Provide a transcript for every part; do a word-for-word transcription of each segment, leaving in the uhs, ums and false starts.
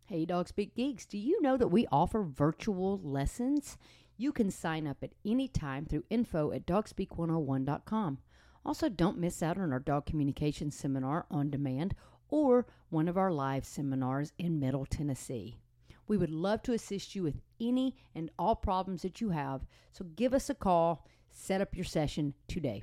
Hey, Dog Speak Geeks, do you know that we offer virtual lessons? You can sign up at any time through info at dog speak one oh one dot com. Also, don't miss out on our dog communication seminar on demand or one of our live seminars in Middle Tennessee. We would love to assist you with any and all problems that you have, so give us a call, set up your session today.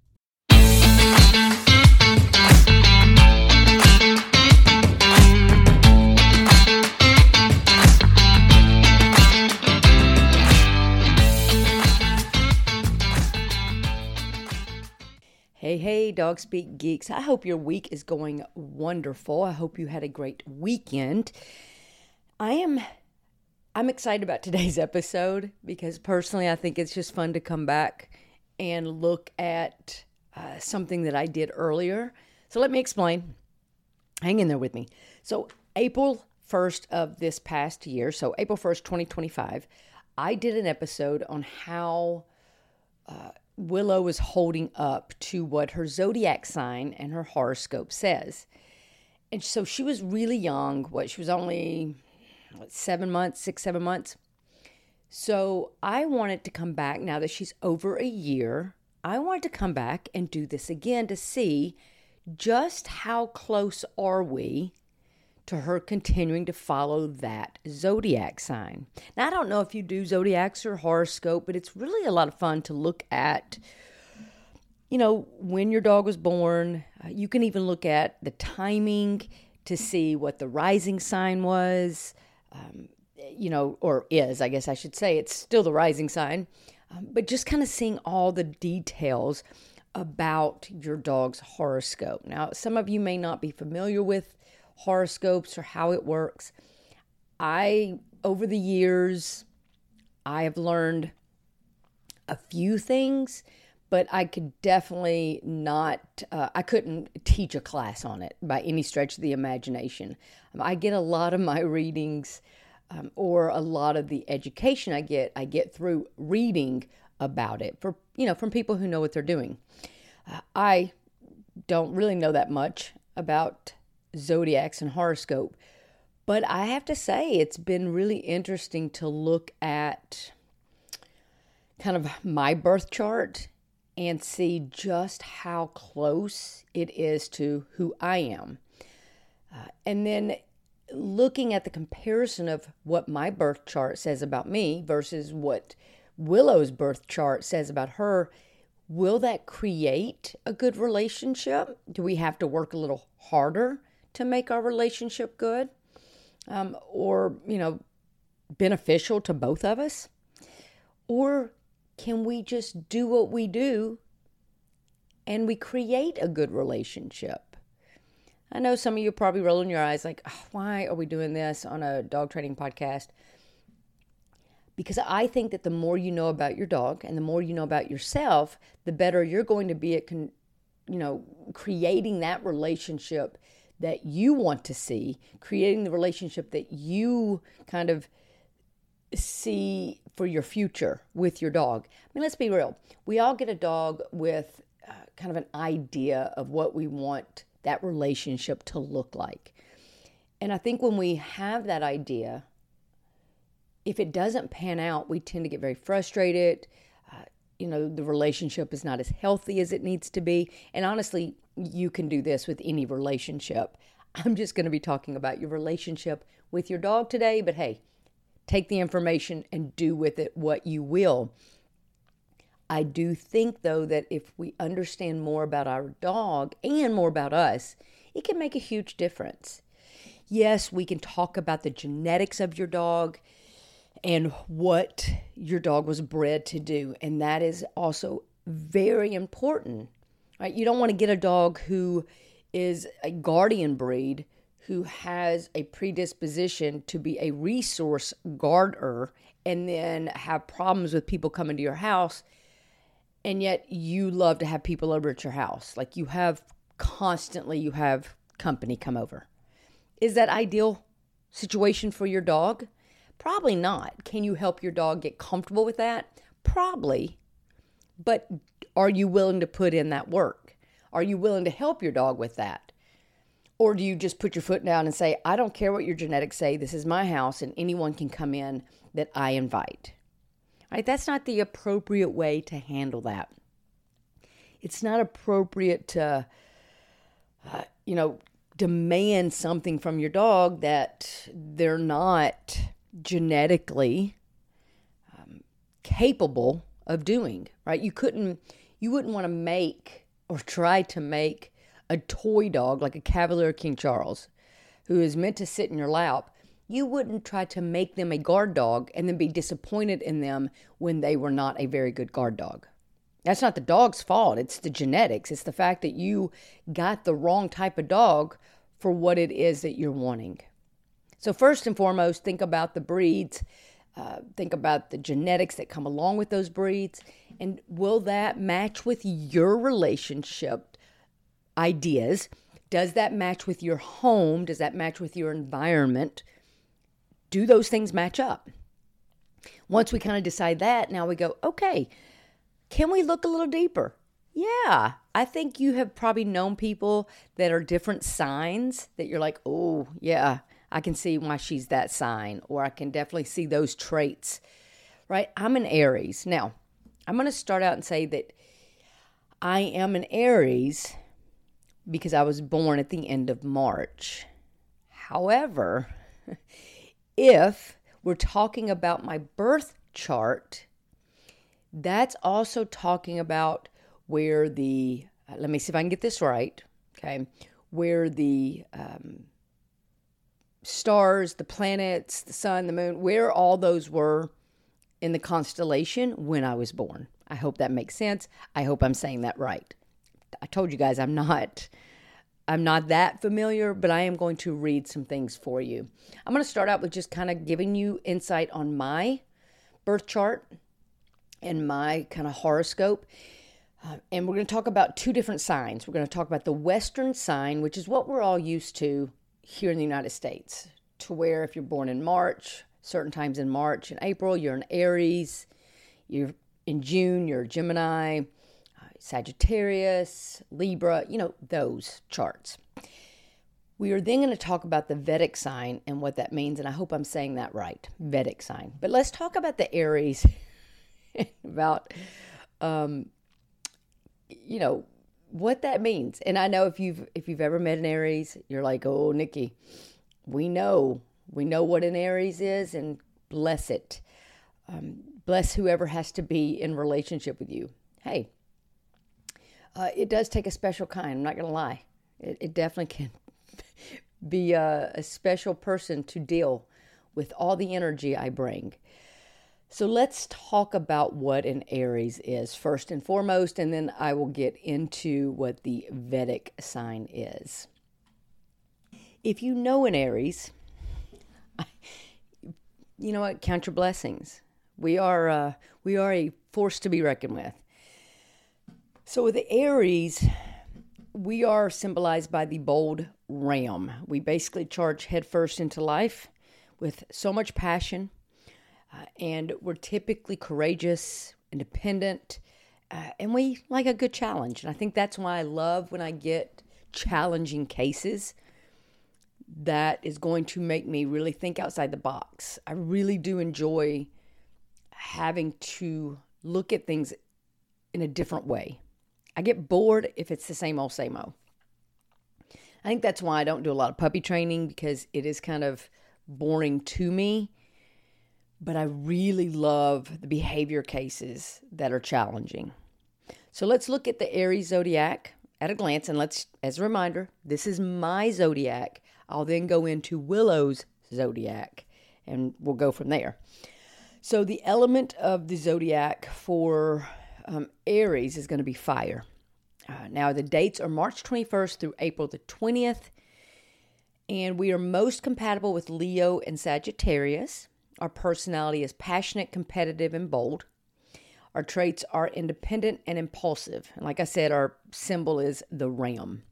Hey, hey, Dog Speak Geeks. I hope your week is going wonderful. I hope you had a great weekend. I am I'm excited about today's episode because personally I think it's just fun to come back and look at uh, something that I did earlier. So let me explain. Hang in there with me. So April first of this past year, so April first, twenty twenty-five, I did an episode on how uh, Willow is holding up to what her zodiac sign and her horoscope says. And so she was really young. What, she was only what, seven months, six, seven months. So I wanted to come back now that she's over a year. I wanted to come back and do this again to see just how close are we to her continuing to follow that zodiac sign. Now, I don't know if you do zodiacs or horoscope, but it's really a lot of fun to look at, you know, when your dog was born. Uh, you can even look at the timing to see what the rising sign was, um, you know, or is, I guess I should say. It's still the rising sign, um, but just kind of seeing all the details about your dog's horoscope. Now, some of you may not be familiar with horoscopes or how it works. I, over the years, I have learned a few things, but I could definitely not, uh, I couldn't teach a class on it by any stretch of the imagination. Um, I get a lot of my readings um, or a lot of the education I get, I get through reading about it for, you know, from people who know what they're doing. Uh, I don't really know that much about zodiacs and horoscope, but I have to say it's been really interesting to look at kind of my birth chart and see just how close it is to who I am. Uh, and then looking at the comparison of what my birth chart says about me versus what Willow's birth chart says about her, will that create a good relationship? Do we have to work a little harder to make our relationship good, um, or, you know, beneficial to both of us? Or can we just do what we do and we create a good relationship? I know some of you are probably rolling your eyes like, oh, why are we doing this on a dog training podcast? Because I think that the more you know about your dog and the more you know about yourself, the better you're going to be at, con- you know, creating that relationship that you want to see, creating the relationship that you kind of see for your future with your dog. I mean, let's be real. We all get a dog with uh, kind of an idea of what we want that relationship to look like. And I think when we have that idea, if it doesn't pan out, we tend to get very frustrated. Uh, you know, the relationship is not as healthy as it needs to be. And honestly, you can do this with any relationship. I'm just going to be talking about your relationship with your dog today, but hey, take the information and do with it what you will. I do think, though, that if we understand more about our dog and more about us, it can make a huge difference. Yes, we can talk about the genetics of your dog and what your dog was bred to do, and that is also very important. Right? You don't want to get a dog who is a guardian breed, who has a predisposition to be a resource guarder, and then have problems with people coming to your house, and yet you love to have people over at your house. Like you have constantly, you have company come over. Is that ideal situation for your dog? Probably not. Can you help your dog get comfortable with that? Probably. But are you willing to put in that work? Are you willing to help your dog with that? Or do you just put your foot down and say, I don't care what your genetics say, this is my house and anyone can come in that I invite? Right? That's not the appropriate way to handle that. It's not appropriate to, uh, you know, demand something from your dog that they're not genetically um, capable of doing, right? You couldn't, you wouldn't want to make or try to make a toy dog like a Cavalier King Charles, who is meant to sit in your lap. You wouldn't try to make them a guard dog and then be disappointed in them when they were not a very good guard dog. That's not the dog's fault. It's the genetics. It's the fact that you got the wrong type of dog for what it is that you're wanting. So first and foremost, think about the breeds. Uh, think about the genetics that come along with those breeds. And will that match with your relationship ideas? Does that match with your home? Does that match with your environment? Do those things match up? Once we kind of decide that, now we go, okay, can we look a little deeper? Yeah, I think you have probably known people that are different signs that you're like, oh, yeah, I can see why she's that sign, or I can definitely see those traits, right? I'm an Aries. Now, I'm going to start out and say that I am an Aries because I was born at the end of March. However, if we're talking about my birth chart, that's also talking about where the, uh, let me see if I can get this right, okay, where the um, stars, the planets, the sun, the moon, where all those were in the constellation when I was born. I hope that makes sense. I hope I'm saying that right. I told you guys I'm not I'm not that familiar, but I am going to read some things for you. I'm going to start out with just kind of giving you insight on my birth chart and my kind of horoscope. Uh, and we're going to talk about two different signs. We're going to talk about the Western sign, which is what we're all used to here in the United States, to where if you're born in March, certain times in March and April, you're an Aries. You're in June, you're a Gemini, Sagittarius, Libra, you know, those charts. We are then going to talk about the Vedic sign and what that means, and I hope I'm saying that right, Vedic sign. But let's talk about the Aries, about, um, you know, what that means. And I know if you've if you've ever met an Aries, you're like, oh, Nikki, we know, we know what an Aries is, and bless it. Um, bless whoever has to be in relationship with you. Hey, Uh, it does take a special kind. I'm not going to lie. It, it definitely can be a, a special person to deal with all the energy I bring. So let's talk about what an Aries is first and foremost, and then I will get into what the Vedic sign is. If you know an Aries, you know what? Count your blessings. We are uh, we are a force to be reckoned with. So with the Aries, we are symbolized by the bold ram. We basically charge headfirst into life with so much passion, uh, and we're typically courageous, independent, uh, and we like a good challenge. And I think that's why I love when I get challenging cases that is going to make me really think outside the box. I really do enjoy having to look at things in a different way. I get bored if it's the same old, same old. I think that's why I don't do a lot of puppy training, because it is kind of boring to me. But I really love the behavior cases that are challenging. So let's look at the Aries zodiac at a glance. And let's, as a reminder, this is my zodiac. I'll then go into Willow's zodiac, and we'll go from there. So the element of the zodiac for Um, Aries is going to be fire. Uh, now, the dates are March twenty-first through April the twentieth. And we are most compatible with Leo and Sagittarius. Our personality is passionate, competitive, and bold. Our traits are independent and impulsive. And like I said, our symbol is the ram.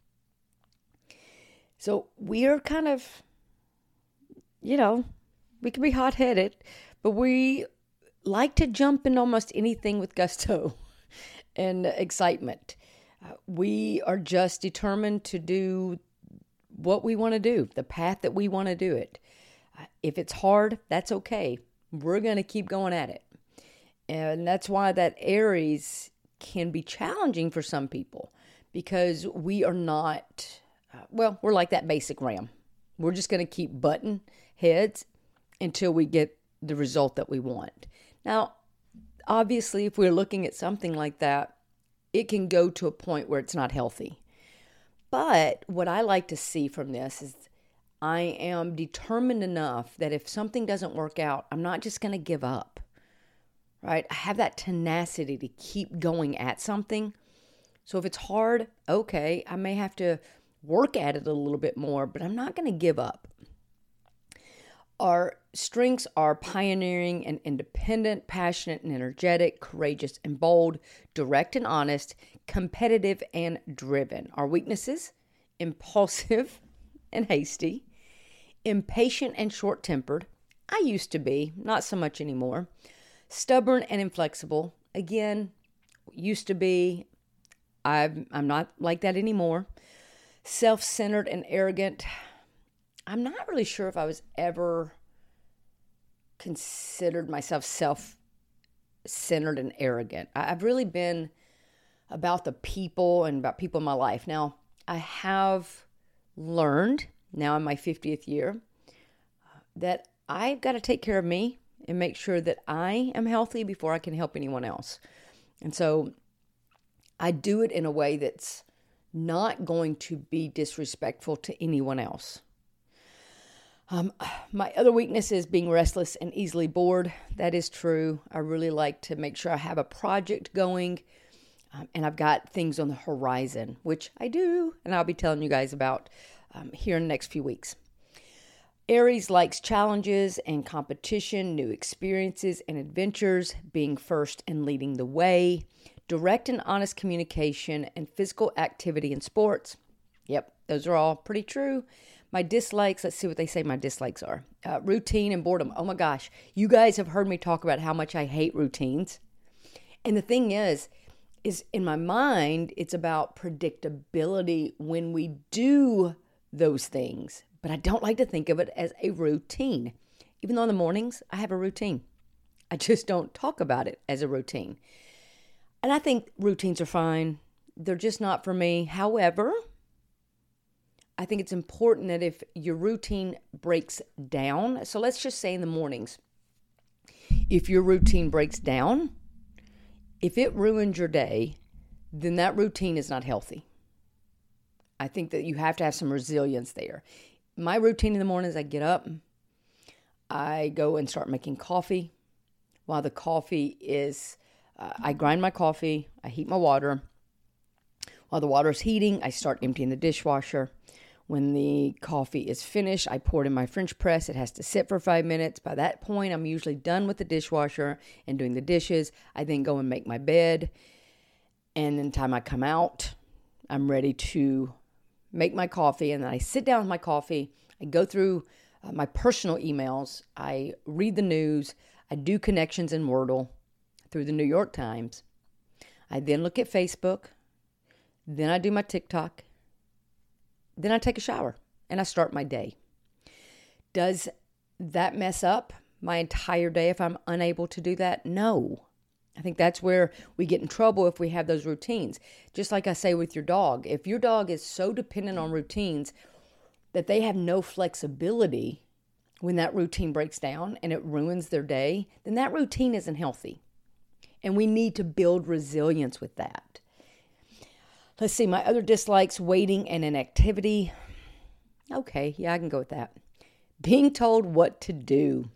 So we are kind of, you know, we can be hot-headed, but we like to jump in almost anything with gusto and excitement. Uh, we are just determined to do what we want to do, the path that we want to do it. If it's hard, that's okay. We're going to keep going at it. And that's why that Aries can be challenging for some people, because we are not, uh, well, we're like that basic ram. We're just going to keep butting heads until we get the result that we want. Now, obviously, if we're looking at something like that, it can go to a point where it's not healthy. But what I like to see from this is I am determined enough that if something doesn't work out, I'm not just going to give up, right? I have that tenacity to keep going at something. So if it's hard, okay, I may have to work at it a little bit more, but I'm not going to give up. Our strengths are pioneering and independent, passionate and energetic, courageous and bold, direct and honest, competitive and driven. Our weaknesses, impulsive and hasty, impatient and short-tempered. I used to be, not so much anymore. Stubborn and inflexible. Again, used to be. I've, I'm not like that anymore. Self-centered and arrogant. I'm not really sure if I was ever considered myself self-centered and arrogant. I've really been about the people and about people in my life. Now, I have learned, now in my fiftieth year, that I've got to take care of me and make sure that I am healthy before I can help anyone else. And so I do it in a way that's not going to be disrespectful to anyone else. Um, my other weakness is being restless and easily bored. That is true. I really like to make sure I have a project going, um, and I've got things on the horizon, which I do, and I'll be telling you guys about um, here in the next few weeks. Aries likes challenges and competition, new experiences and adventures, being first and leading the way, direct and honest communication, and physical activity in sports. Yep, those are all pretty true. My dislikes, let's see what they say my dislikes are. Uh, routine and boredom. Oh my gosh, you guys have heard me talk about how much I hate routines. And the thing is, is in my mind, it's about predictability when we do those things. But I don't like to think of it as a routine. Even though in the mornings, I have a routine. I just don't talk about it as a routine. And I think routines are fine. They're just not for me. However, I think it's important that if your routine breaks down, so let's just say in the mornings, if your routine breaks down, if it ruins your day, then that routine is not healthy. I think that you have to have some resilience there. My routine in the morning is I get up, I go and start making coffee. While the coffee is, uh, I grind my coffee, I heat my water. While the water is heating, I start emptying the dishwasher. When the coffee is finished, I pour it in my French press. It has to sit for five minutes. By that point, I'm usually done with the dishwasher and doing the dishes. I then go and make my bed. And then the time I come out, I'm ready to make my coffee. And then I sit down with my coffee. I go through uh, my personal emails. I read the news. I do connections in Wordle through the New York Times. I then look at Facebook. Then I do my TikTok. Then I take a shower and I start my day. Does that mess up my entire day if I'm unable to do that? No. I think that's where we get in trouble if we have those routines. Just like I say with your dog, if your dog is so dependent on routines that they have no flexibility when that routine breaks down and it ruins their day, then that routine isn't healthy. And we need to build resilience with that. Let's see, my other dislikes, waiting and inactivity. Okay, yeah, I can go with that. Being told what to do.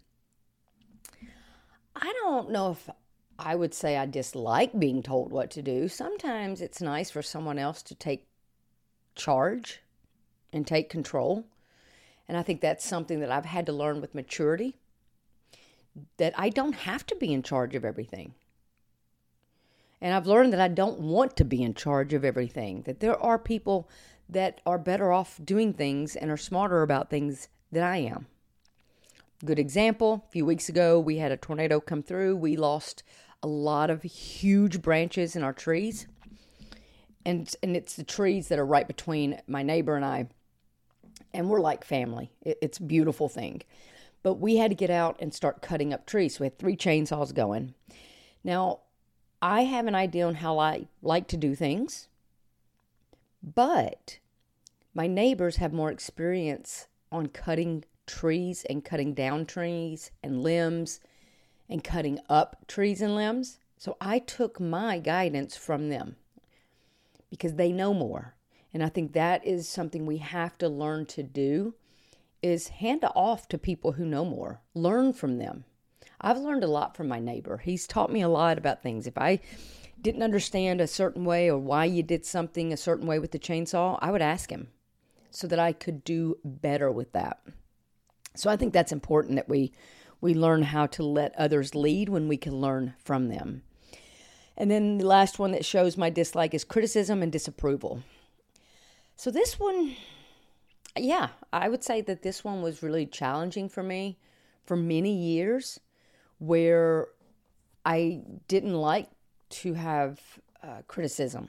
I don't know if I would say I dislike being told what to do. Sometimes it's nice for someone else to take charge and take control. And I think that's something that I've had to learn with maturity, that I don't have to be in charge of everything. And I've learned that I don't want to be in charge of everything, that there are people that are better off doing things and are smarter about things than I am. Good example, a few weeks ago, we had a tornado come through. We lost a lot of huge branches in our trees. And, and it's the trees that are right between my neighbor and I. and we're like family. It, it's a beautiful thing. But we had to get out and start cutting up trees. So we had three chainsaws going. Now, I have an idea on how I like to do things, but my neighbors have more experience on cutting trees and cutting down trees and limbs and cutting up trees and limbs. So I took my guidance from them because they know more. And I think that is something we have to learn to do, is hand it off to people who know more. Learn from them. I've learned a lot from my neighbor. He's taught me a lot about things. If I didn't understand a certain way or why you did something a certain way with the chainsaw, I would ask him so that I could do better with that. So I think that's important, that we we learn how to let others lead when we can learn from them. And then the last one that shows my dislike is criticism and disapproval. So this one, yeah, I would say that this one was really challenging for me for many years, where I didn't like to have uh, criticism.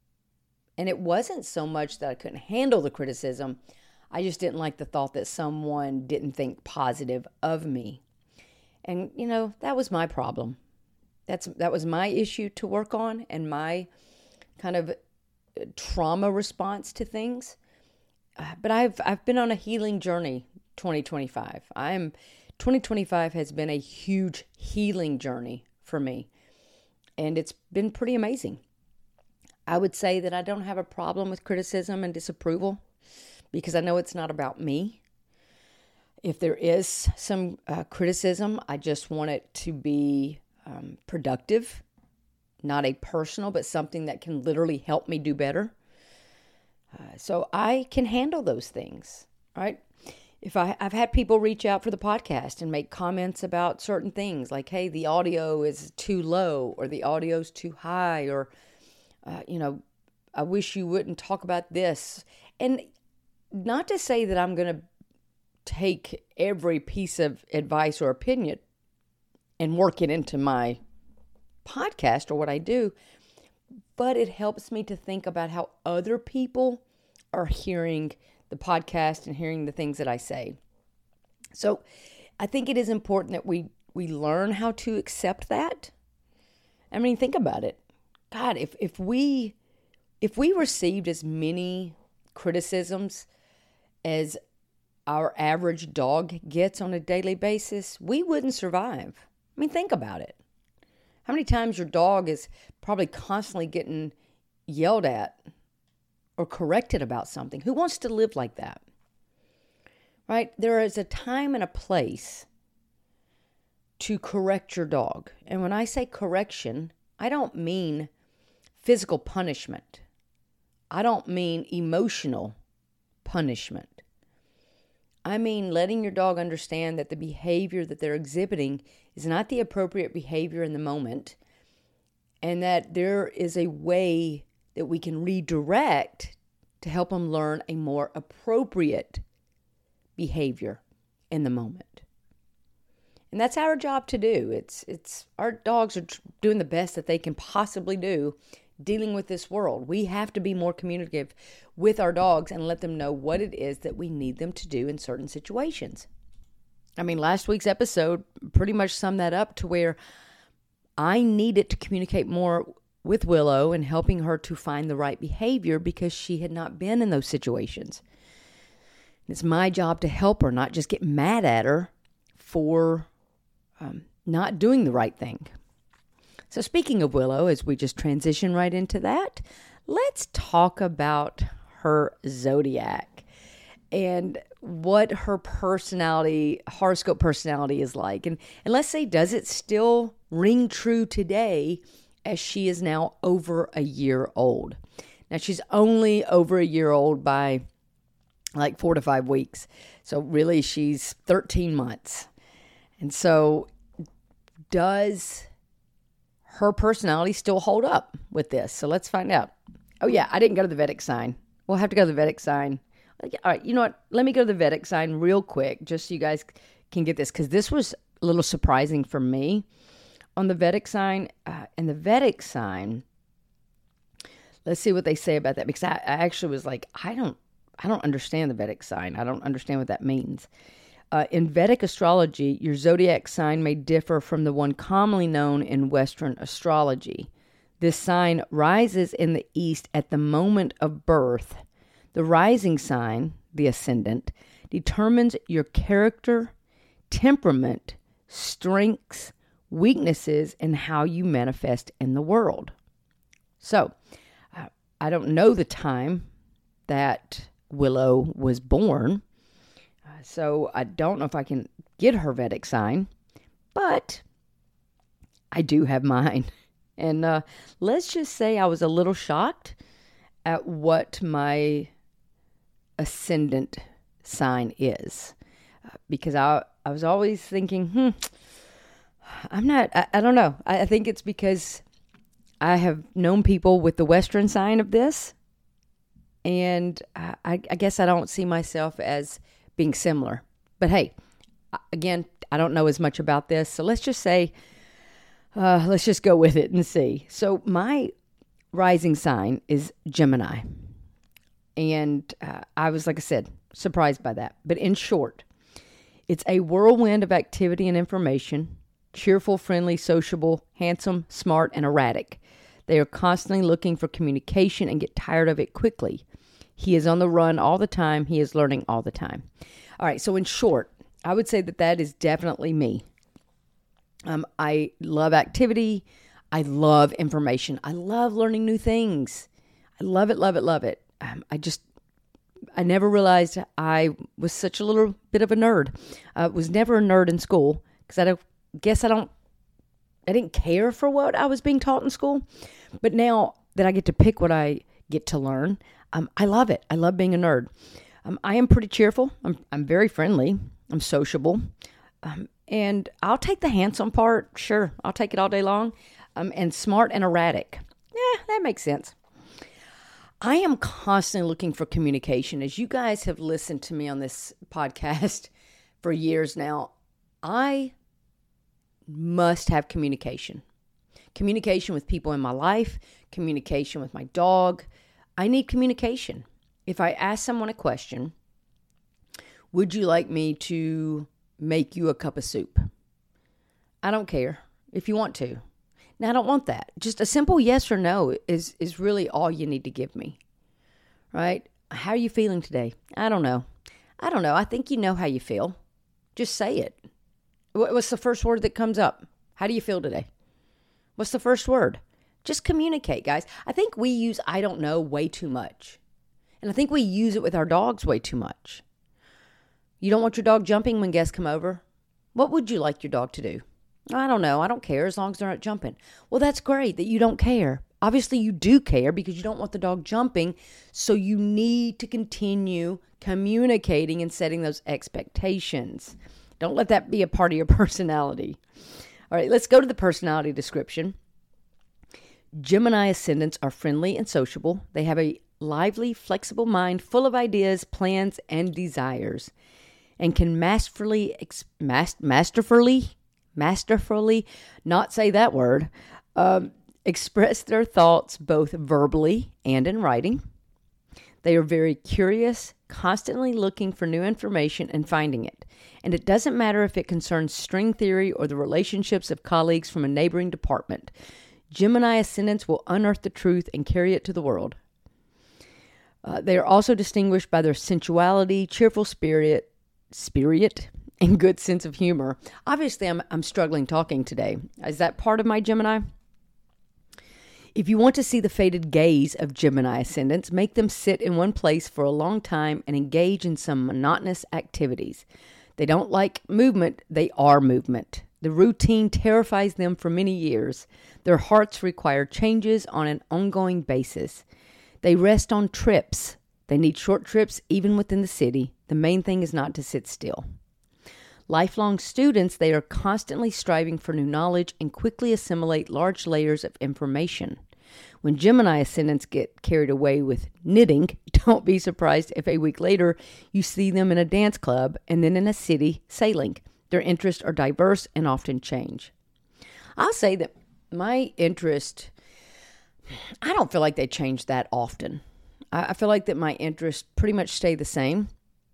And it wasn't so much that I couldn't handle the criticism. I just didn't like the thought that someone didn't think positive of me. And, you know, that was my problem. That's that was my issue to work on, and my kind of trauma response to things. Uh, but I've I've been on a healing journey. twenty twenty-five. I'm twenty twenty-five has been a huge healing journey for me, and it's been pretty amazing. I would say that I don't have a problem with criticism and disapproval because I know it's not about me. If there is some uh, criticism, I just want it to be um, productive, not a personal, but something that can literally help me do better. Uh, so I can handle those things, right? If I, I've had people reach out for the podcast and make comments about certain things, like, hey, the audio is too low, or the audio's too high, or, uh, you know, I wish you wouldn't talk about this. And not to say that I'm going to take every piece of advice or opinion and work it into my podcast or what I do, but it helps me to think about how other people are hearing the podcast and hearing the things that I say. So I think it is important that we, we learn how to accept that. I mean, think about it. God, if, if we if we received as many criticisms as our average dog gets on a daily basis, we wouldn't survive. I mean, think about it. How many times your dog is probably constantly getting yelled at or corrected about something? Who wants to live like that? Right? There is a time and a place to correct your dog. And when I say correction, I don't mean physical punishment. I don't mean emotional punishment. I mean letting your dog understand that the behavior that they're exhibiting is not the appropriate behavior in the moment, and that there is a way that we can redirect to help them learn a more appropriate behavior in the moment. And that's our job to do. It's it's our dogs are doing the best that they can possibly do dealing with this world. We have to be more communicative with our dogs and let them know what it is that we need them to do in certain situations. I mean, last week's episode pretty much summed that up, to where I needed to communicate more with Willow and helping her to find the right behavior because she had not been in those situations. It's my job to help her, not just get mad at her for um, not doing the right thing. So speaking of Willow, as we just transition right into that, let's talk about her zodiac and what her personality, horoscope personality is like. And, and let's say, does it still ring true today as she is now over a year old? Now, she's only over a year old by like four to five weeks. So really, she's thirteen months. And so does her personality still hold up with this? So let's find out. Oh yeah, I didn't go to the Vedic sign. We'll have to go to the Vedic sign. All right, you know what? Let me go to the Vedic sign real quick, just so you guys can get this, because this was a little surprising for me on the Vedic sign. Uh, and the Vedic sign, let's see what they say about that, because I, I actually was like, I don't I don't understand the Vedic sign. I don't understand what that means. Uh, in Vedic astrology, your zodiac sign may differ from the one commonly known in Western astrology. This sign rises in the east at the moment of birth. The rising sign, the ascendant, determines your character, temperament, strengths, weaknesses, and how you manifest in the world. So, uh, I don't know the time that Willow was born, uh, so I don't know if I can get her Vedic sign, but I do have mine. And uh, let's just say I was a little shocked at what my ascendant sign is, uh, because I I was always thinking, hmm, I'm not, I, I don't know. I, I think it's because I have known people with the Western sign of this, and I, I guess I don't see myself as being similar. But hey, again, I don't know as much about this, so let's just say, uh, let's just go with it and see. So my rising sign is Gemini, and uh, I was, like I said, surprised by that. But in short, it's a whirlwind of activity and information, cheerful, friendly, sociable, handsome, smart, and erratic. They are constantly looking for communication and get tired of it quickly. He is on the run all the time. He is learning all the time. All right, so in short, I would say that that is definitely me. Um, I love activity. I love information. I love learning new things. I love it, love it, love it. Um, I just, I never realized I was such a little bit of a nerd. I uh, was never a nerd in school because I don't, guess I don't, I didn't care for what I was being taught in school. But now that I get to pick what I get to learn, um, I love it. I love being a nerd. Um, I am pretty cheerful. I'm, I'm very friendly. I'm sociable. Um, and I'll take the handsome part. Sure, I'll take it all day long. Um, and smart and erratic. Yeah, that makes sense. I am constantly looking for communication. As you guys have listened to me on this podcast for years now, I must have communication. Communication with people in my life, communication with my dog. I need communication. If I ask someone a question, would you like me to make you a cup of soup? I don't care if you want to. Now, I don't want that. Just a simple yes or no is, is really all you need to give me, right? How are you feeling today? I don't know. I don't know. I think you know how you feel. Just say it. What's the first word that comes up? How do you feel today? What's the first word? Just communicate, guys. I think we use I don't know way too much. And I think we use it with our dogs way too much. You don't want your dog jumping when guests come over? What would you like your dog to do? I don't know. I don't care as long as they're not jumping. Well, that's great that you don't care. Obviously, you do care because you don't want the dog jumping. So you need to continue communicating and setting those expectations. Don't let that be a part of your personality. All right, let's go to the personality description. Gemini ascendants are friendly and sociable. They have a lively, flexible mind full of ideas, plans, and desires, and can masterfully, ex- mas- masterfully, masterfully, not say that word, um, express their thoughts both verbally and in writing. They are very curious, constantly looking for new information and finding it. And it doesn't matter if it concerns string theory or the relationships of colleagues from a neighboring department. Gemini ascendants will unearth the truth and carry it to the world. Uh, they are also distinguished by their sensuality, cheerful spirit, spirit, and good sense of humor. Obviously, I'm I'm struggling talking today. Is that part of my Gemini? If you want to see the faded gaze of Gemini ascendants, make them sit in one place for a long time and engage in some monotonous activities. They don't like movement, they are movement. The routine terrifies them for many years. Their hearts require changes on an ongoing basis. They rest on trips. They need short trips even within the city. The main thing is not to sit still. Lifelong students, they are constantly striving for new knowledge and quickly assimilate large layers of information. When Gemini ascendants get carried away with knitting, don't be surprised if a week later you see them in a dance club and then in a city sailing. Their interests are diverse and often change. I'll say that my interest, I don't feel like they change that often. I, I feel like that my interests pretty much stay the same.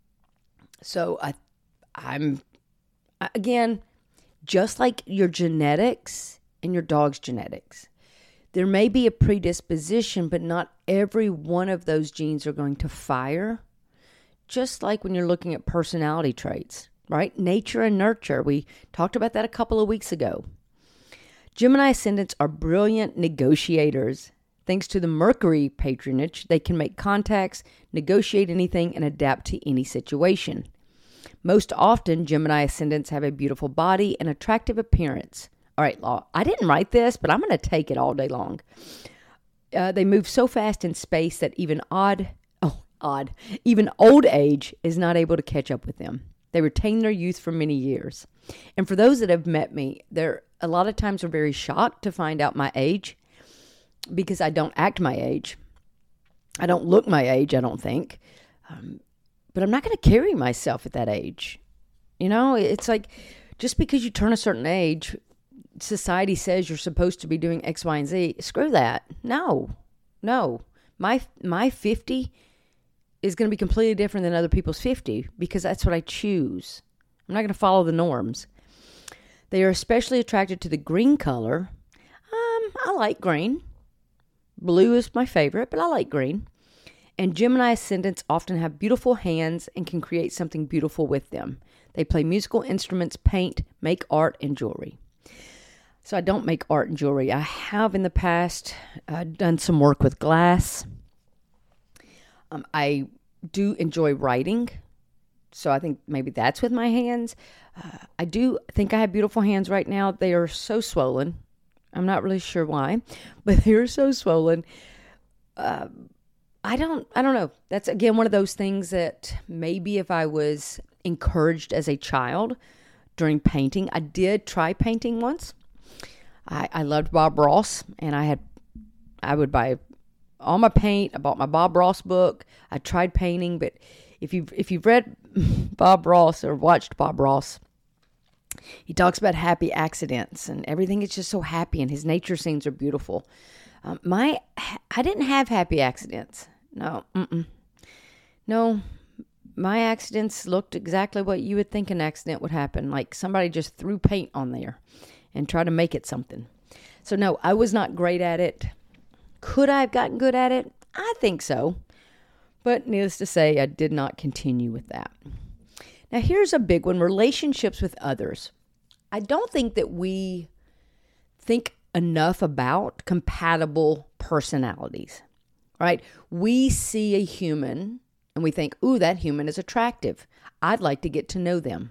So I, I'm, again, just like your genetics and your dog's genetics, there may be a predisposition, but not every one of those genes are going to fire. Just like when you're looking at personality traits, right? Nature and nurture. We talked about that a couple of weeks ago. Gemini ascendants are brilliant negotiators. Thanks to the Mercury patronage, they can make contacts, negotiate anything, and adapt to any situation. Most often, Gemini ascendants have a beautiful body and attractive appearance. All right, Law, I didn't write this, but I'm going to take it all day long. Uh, they move so fast in space that even odd, oh, odd, even old age is not able to catch up with them. They retain their youth for many years. And for those that have met me, they're a lot of times are very shocked to find out my age because I don't act my age. I don't look my age, I don't think. Um, but I'm not going to carry myself at that age. You know, it's like just because you turn a certain age, society says you're supposed to be doing X, Y, and Z. Screw that. No, no. My my fifty is going to be completely different than other people's fifty because that's what I choose. I'm not going to follow the norms. They are especially attracted to the green color. Um, I like green. Blue is my favorite, but I like green. And Gemini ascendants often have beautiful hands and can create something beautiful with them. They play musical instruments, paint, make art, and jewelry. So I don't make art and jewelry. I have in the past uh, done some work with glass. Um, I do enjoy writing. So I think maybe that's with my hands. Uh, I do think I have beautiful hands right now. They are so swollen. I'm not really sure why, but they're so swollen. Uh, I don't, I don't know. That's, again, one of those things that maybe if I was encouraged as a child during painting, I did try painting once. I, I loved Bob Ross, and I had, I would buy all my paint. I bought my Bob Ross book. I tried painting, but if you've, if you've read Bob Ross or watched Bob Ross, he talks about happy accidents and everything is just so happy, and his nature scenes are beautiful. Um, my, I didn't have happy accidents. No, mm-mm. No, my accidents looked exactly what you would think an accident would happen. Like somebody just threw paint on there and tried to make it something. So no, I was not great at it. Could I have gotten good at it? I think so. But needless to say, I did not continue with that. Now here's a big one, relationships with others. I don't think that we think enough about compatible personalities, right? We see a human and we think, ooh, that human is attractive. I'd like to get to know them.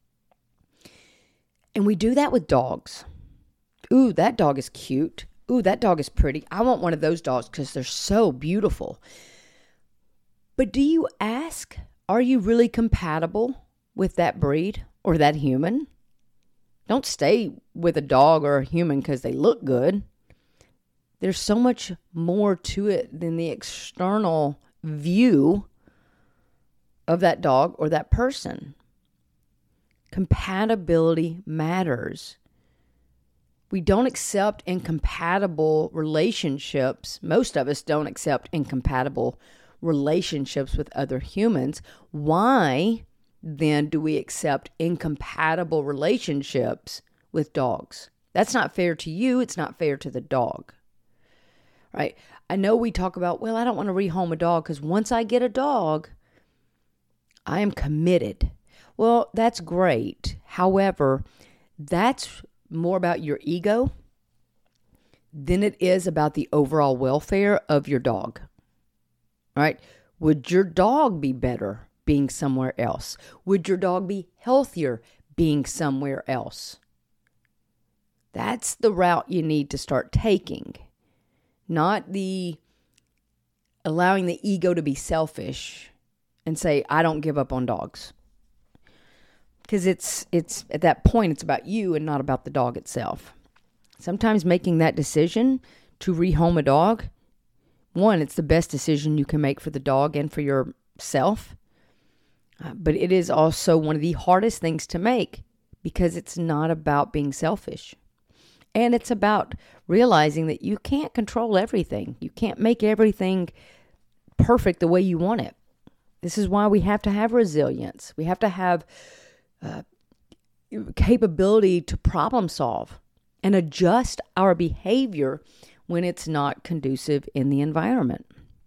And we do that with dogs. Ooh, that dog is cute. Ooh, that dog is pretty. I want one of those dogs because they're so beautiful. But do you ask, are you really compatible with that breed or that human? Don't stay with a dog or a human because they look good. There's so much more to it than the external view of that dog or that person. Compatibility matters. We don't accept incompatible relationships. Most of us don't accept incompatible relationships with other humans. Why then do we accept incompatible relationships with dogs? That's not fair to you. It's not fair to the dog, right? I know we talk about, well, I don't want to rehome a dog because once I get a dog, I am committed. Well, that's great. However, that's more about your ego than it is about the overall welfare of your dog, right? Would your dog be better being somewhere else? Would your dog be healthier being somewhere else? That's the route you need to start taking, not the allowing the ego to be selfish and say, I don't give up on dogs. Because it's it's at that point, it's about you and not about the dog itself. Sometimes making that decision to rehome a dog, one, it's the best decision you can make for the dog and for yourself. Uh, but it is also one of the hardest things to make because it's not about being selfish. And it's about realizing that you can't control everything. You can't make everything perfect the way you want it. This is why we have to have resilience. We have to have uh, capability to problem solve and adjust our behavior when it's not conducive in the environment.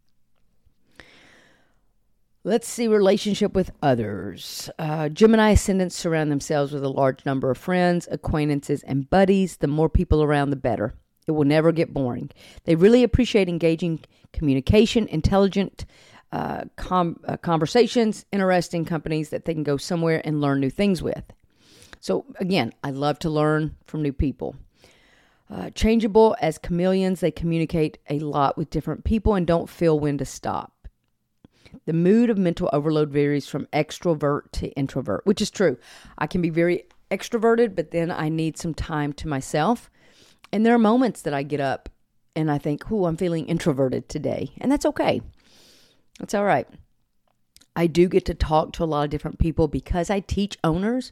Let's see relationship with others. Uh, Gemini ascendants surround themselves with a large number of friends, acquaintances, and buddies. The more people around, the better. It will never get boring. They really appreciate engaging communication, intelligent uh, com- uh, conversations, interesting companies that they can go somewhere and learn new things with. So again, I love to learn from new people. Uh, changeable as chameleons, they communicate a lot with different people and don't feel when to stop. The mood of mental overload varies from extrovert to introvert, which is true. I can be very extroverted, but then I need some time to myself. And there are moments that I get up and I think, oh, I'm feeling introverted today. And that's okay. That's all right. I do get to talk to a lot of different people because I teach owners.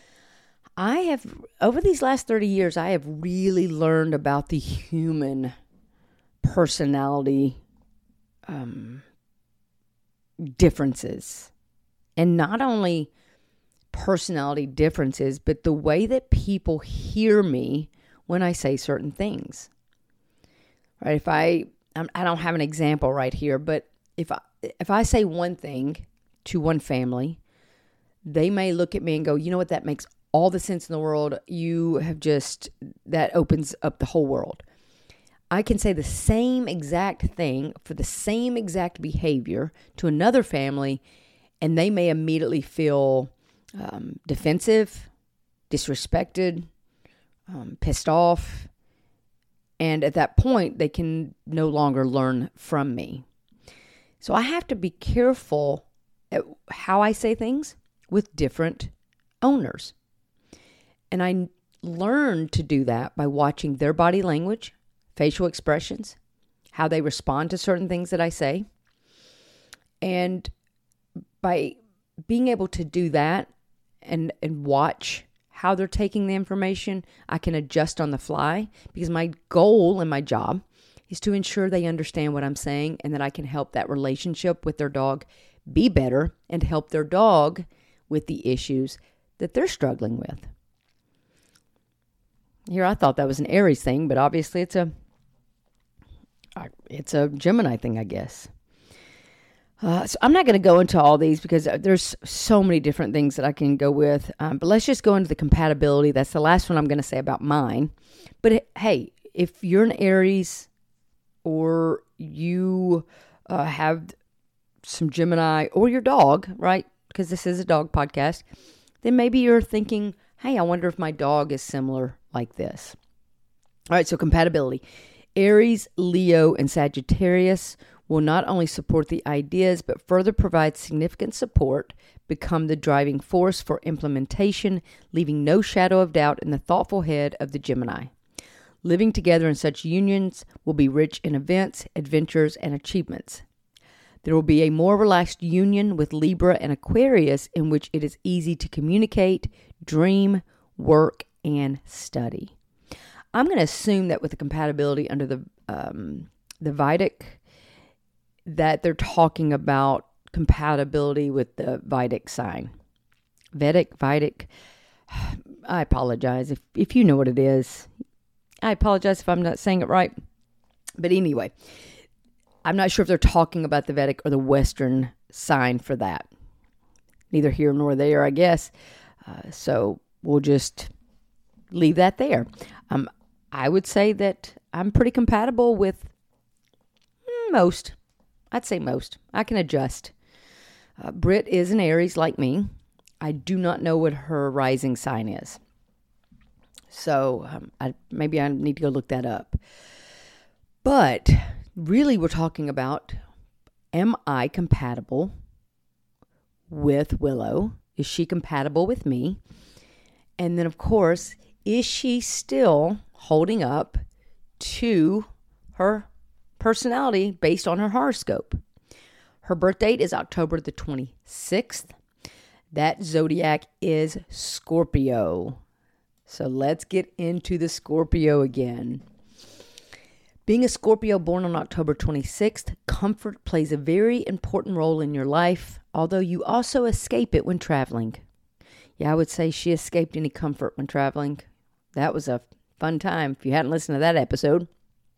I have, over these last thirty years, I have really learned about the human personality um differences, and not only personality differences, but the way that people hear me when I say certain things. Right? If I, I don't have an example right here, but if I, if I say one thing to one family, they may look at me and go, you know what, that makes all the sense in the world. You have just, that opens up the whole world. I can say the same exact thing for the same exact behavior to another family, and they may immediately feel um, defensive, disrespected, um, pissed off. And at that point, they can no longer learn from me. So I have to be careful at how I say things with different owners. And I learned to do that by watching their body language, facial expressions, how they respond to certain things that I say. And by being able to do that and, and watch how they're taking the information, I can adjust on the fly, because my goal in my job is to ensure they understand what I'm saying and that I can help that relationship with their dog be better and help their dog with the issues that they're struggling with. Here, I thought that was an Aries thing, but obviously it's a It's a Gemini thing, I guess. Uh, so I'm not going to go into all these because there's so many different things that I can go with. Um, but let's just go into the compatibility. That's the last one I'm going to say about mine. But hey, if you're an Aries or you uh, have some Gemini or your dog, right? Because this is a dog podcast. Then maybe you're thinking, hey, I wonder if my dog is similar like this. All right, so compatibility. Aries, Leo, and Sagittarius will not only support the ideas, but further provide significant support, become the driving force for implementation, leaving no shadow of doubt in the thoughtful head of the Gemini. Living together in such unions will be rich in events, adventures, and achievements. There will be a more relaxed union with Libra and Aquarius in which it is easy to communicate, dream, work, and study. I'm going to assume that with the compatibility under the um, the Vedic, that they're talking about compatibility with the Vedic sign. Vedic, Vedic. I apologize if, if you know what it is. I apologize if I'm not saying it right. But anyway, I'm not sure if they're talking about the Vedic or the Western sign for that. Neither here nor there, I guess. Uh, so we'll just leave that there. Um, I would say that I'm pretty compatible with most. I'd say most. I can adjust. Uh, Britt is an Aries like me. I do not know what her rising sign is. So um, I, maybe I need to go look that up. But really we're talking about, am I compatible with Willow? Is she compatible with me? And then, of course, is she still holding up to her personality based on her horoscope? Her birth date is October the twenty-sixth. That zodiac is Scorpio. So let's get into the Scorpio again. Being a Scorpio born on October twenty-sixth, comfort plays a very important role in your life, although you also escape it when traveling. Yeah, I would say she escaped any comfort when traveling. That was a fun time if you hadn't listened to that episode.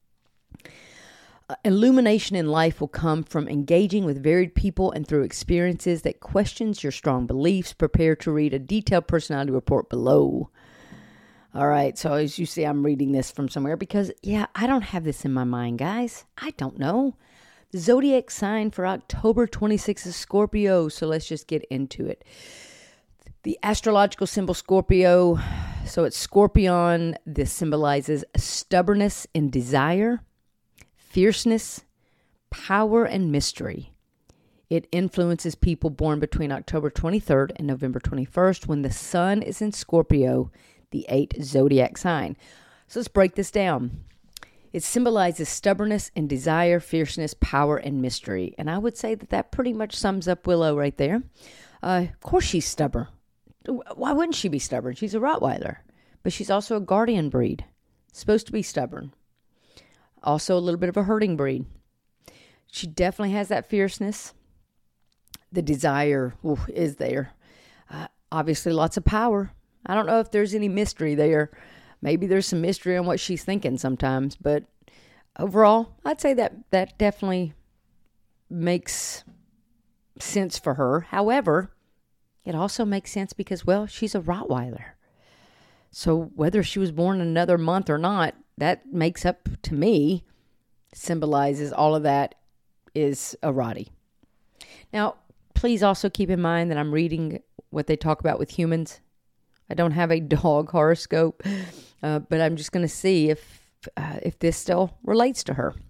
Uh, illumination in life will come from engaging with varied people and through experiences that questions your strong beliefs. Prepare to read a detailed personality report below. All right, so as you see, I'm reading this from somewhere because, yeah, I don't have this in my mind, guys. I don't know. The zodiac sign for October twenty-sixth is Scorpio, so let's just get into it. The astrological symbol Scorpio, so it's Scorpion. This symbolizes stubbornness and desire, fierceness, power, and mystery. It influences people born between October twenty-third and November twenty-first when the sun is in Scorpio, the eighth zodiac sign. So let's break this down. It symbolizes stubbornness and desire, fierceness, power, and mystery. And I would say that that pretty much sums up Willow right there. Uh, of course she's stubborn. Why wouldn't she be stubborn? She's a Rottweiler. But she's also a guardian breed. Supposed to be stubborn. Also a little bit of a herding breed. She definitely has that fierceness. The desire ooh, is there. Uh, obviously lots of power. I don't know if there's any mystery there. Maybe there's some mystery on what she's thinking sometimes. But overall, I'd say that that definitely makes sense for her. However, it also makes sense because, well, she's a Rottweiler. So whether she was born another month or not, that makes up, to me, symbolizes all of that is a Rottie. Now, please also keep in mind that I'm reading what they talk about with humans. I don't have a dog horoscope, uh, but I'm just going to see if uh, if this still relates to her.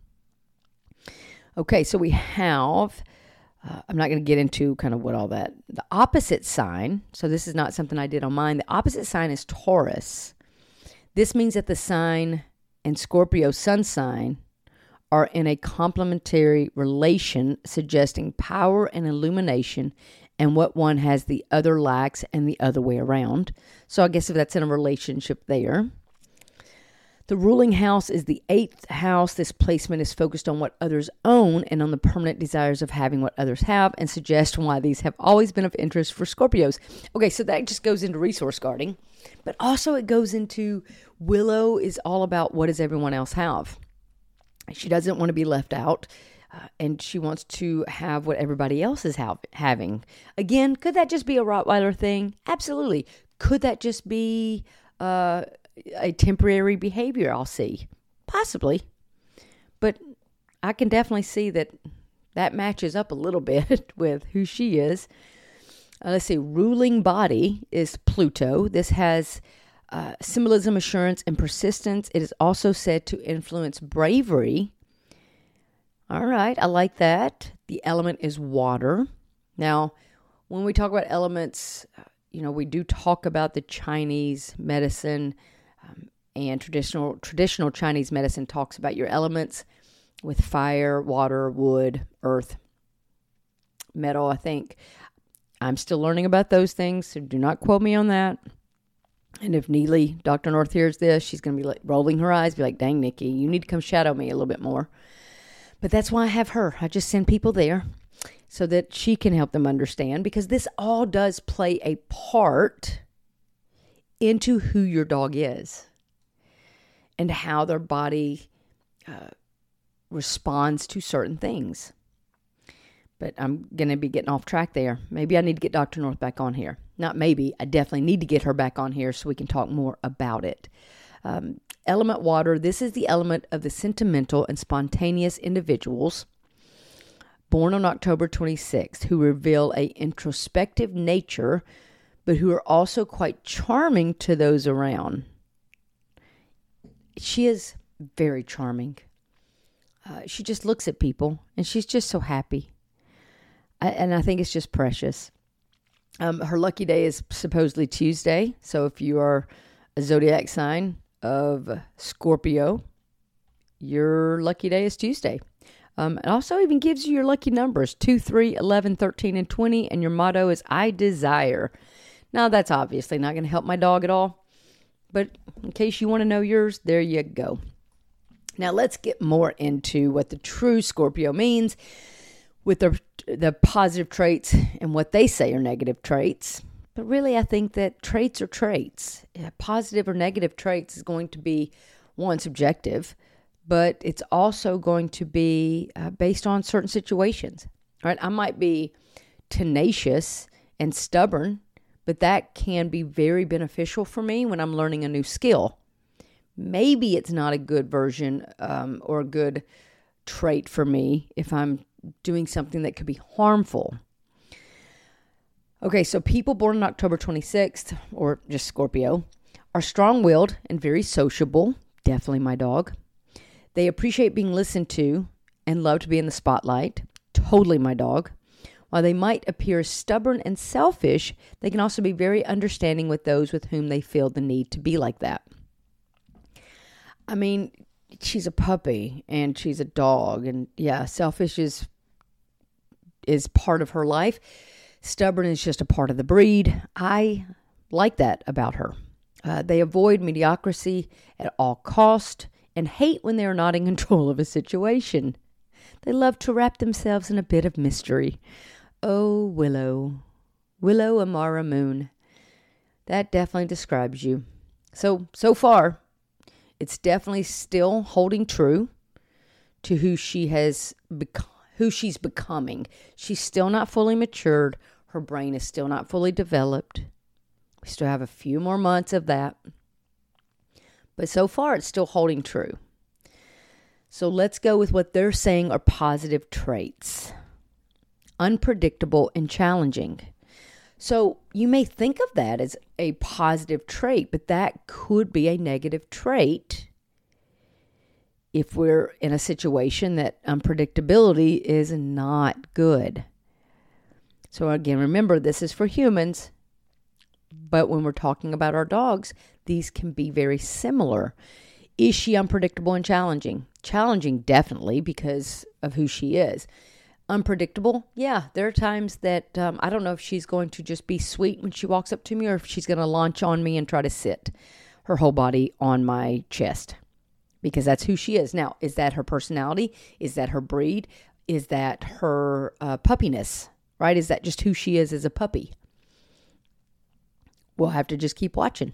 Okay, so we have, uh, I'm not going to get into kind of what all that, the opposite sign, so this is not something I did on mine. The opposite sign is Taurus. This means that the sign and Scorpio sun sign are in a complementary relation, suggesting power and illumination, and what one has the other lacks and the other way around. So I guess if that's in a relationship there. The ruling house is the eighth house. This placement is focused on what others own and on the permanent desires of having what others have, and suggests why these have always been of interest for Scorpios. Okay, so that just goes into resource guarding. But also it goes into Willow is all about what does everyone else have. She doesn't want to be left out. Uh, and she wants to have what everybody else is ha- having. Again, could that just be a Rottweiler thing? Absolutely. Could that just be uh, a temporary behavior I'll see? Possibly. But I can definitely see that that matches up a little bit with who she is. Uh, let's see. Ruling body is Pluto. This has uh, symbolism, assurance, and persistence. It is also said to influence bravery. All right, I like that. The element is water. Now, when we talk about elements, you know, we do talk about the Chinese medicine, um, and traditional traditional Chinese medicine talks about your elements with fire, water, wood, earth, metal, I think. I'm still learning about those things, so do not quote me on that. And if Neely, Doctor North, hears this, she's going to be like rolling her eyes, be like, dang, Nikki, you need to come shadow me a little bit more. But that's why I have her. I just send people there so that she can help them understand, because this all does play a part into who your dog is and how their body uh, responds to certain things. But I'm going to be getting off track there. Maybe I need to get Doctor North back on here. Not maybe. I definitely need to get her back on here so we can talk more about it. Um, element water. This is the element of the sentimental and spontaneous individuals born on October twenty-sixth who reveal a introspective nature, but who are also quite charming to those around. She is very charming. Uh, she just looks at people and she's just so happy. I, and I think it's just precious. Um, her lucky day is supposedly Tuesday. So if you are a zodiac sign of Scorpio, your lucky day is Tuesday. Um, it also even gives you your lucky numbers, two, three, eleven, thirteen, and twenty. And your motto is, I desire. Now, that's obviously not going to help my dog at all. But in case you want to know yours, there you go. Now let's get more into what the true Scorpio means with the, the positive traits and what they say are negative traits. But really, I think that traits are traits. Yeah, positive or negative traits is going to be, one, subjective, but it's also going to be uh, based on certain situations. Right? I might be tenacious and stubborn, but that can be very beneficial for me when I'm learning a new skill. Maybe it's not a good version um, or a good trait for me if I'm doing something that could be harmful. Okay, so people born on October twenty-sixth, or just Scorpio, are strong-willed and very sociable. Definitely my dog. They appreciate being listened to and love to be in the spotlight. Totally my dog. While they might appear stubborn and selfish, they can also be very understanding with those with whom they feel the need to be like that. I mean, she's a puppy and she's a dog, and yeah, selfish is is part of her life. Stubborn is just a part of the breed. I like that about her. Uh, they avoid mediocrity at all cost and hate when they are not in control of a situation. They love to wrap themselves in a bit of mystery. Oh, Willow. Willow Amara Moon. That definitely describes you. So, so far, it's definitely still holding true to who she has become. Who she's becoming. She's still not fully matured. Her brain is still not fully developed. We still have a few more months of that. But so far, it's still holding true. So let's go with what they're saying are positive traits. Unpredictable and challenging. So you may think of that as a positive trait, but that could be a negative trait if we're in a situation that unpredictability is not good. So again, remember, this is for humans, but when we're talking about our dogs, these can be very similar. Is she unpredictable and challenging? Challenging, definitely, because of who she is. Unpredictable? Yeah, there are times that um, I don't know if she's going to just be sweet when she walks up to me or if she's going to launch on me and try to sit her whole body on my chest. Because that's who she is. Now, is that her personality? Is that her breed? Is that her uh, puppiness? Right? Is that just who she is as a puppy? We'll have to just keep watching.